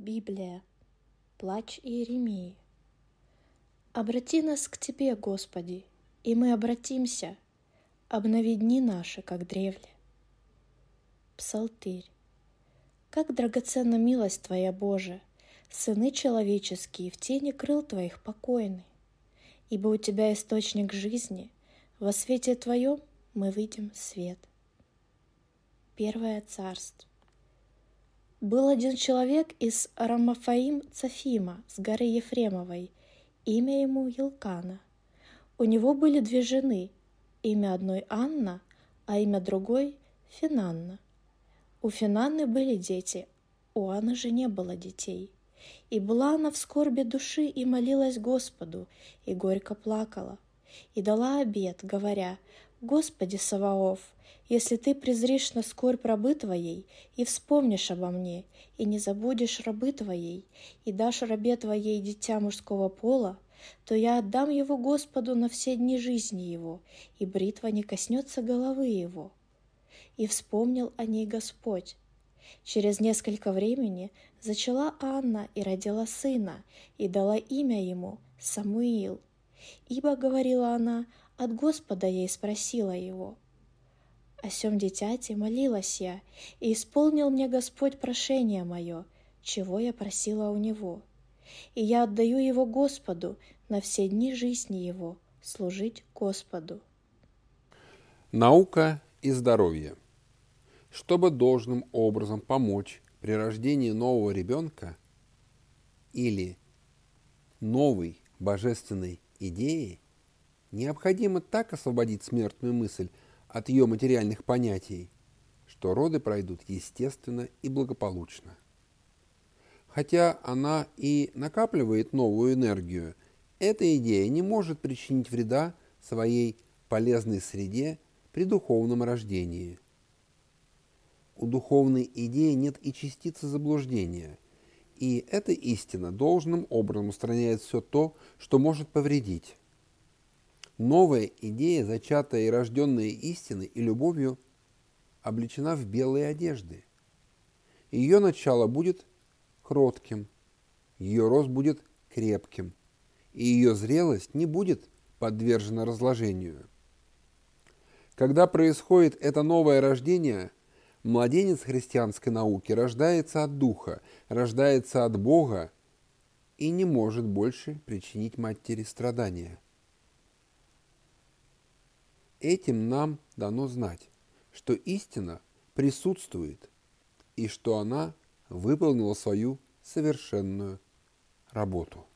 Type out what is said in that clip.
Библия. Плач Иеремии. Обрати нас к Тебе, Господи, и мы обратимся. Обнови дни наши, как древле. Псалтырь. Как драгоценна милость Твоя, Боже, сыны человеческие в тени крыл Твоих покойны. Ибо у Тебя источник жизни, во свете Твоем мы видим свет. Первое царство. Был один человек из Рамафаим-Цафима с горы Ефремовой, имя ему Елкана. У него были две жены, имя одной Анна, а имя другой Финанна. У Финанны были дети, у Анны же не было детей. И была она в скорби души и молилась Господу, и горько плакала. И дала обет, говоря: «Господи Саваоф, если Ты презришь на скорбь рабы Твоей, и вспомнишь обо мне, и не забудешь рабы Твоей, и дашь рабе Твоей дитя мужского пола, то я отдам его Господу на все дни жизни его, и бритва не коснется головы его». И вспомнил о ней Господь. Через несколько времени зачала Анна и родила сына, и дала имя ему Самуил. Ибо, говорила она, от Господа ей спросила его. О сем дитяти молилась я, и исполнил мне Господь прошение мое, чего я просила у него. И я отдаю его Господу на все дни жизни его, служить Господу. Наука и здоровье. Чтобы должным образом помочь при рождении нового ребенка или новой божественной идеи, необходимо так освободить смертную мысль от ее материальных понятий, что роды пройдут естественно и благополучно. Хотя она и накапливает новую энергию, эта идея не может причинить вреда своей полезной среде при духовном рождении. У духовной идеи нет и частицы заблуждения, и эта истина должным образом устраняет все то, что может повредить. Новая идея, зачатая и рожденная истиной и любовью, облечена в белые одежды. Ее начало будет кротким, ее рост будет крепким, и ее зрелость не будет подвержена разложению. Когда происходит это новое рождение, младенец христианской науки рождается от Духа, рождается от Бога и не может больше причинить матери страдания. Этим нам дано знать, что истина присутствует и что она выполнила свою совершенную работу.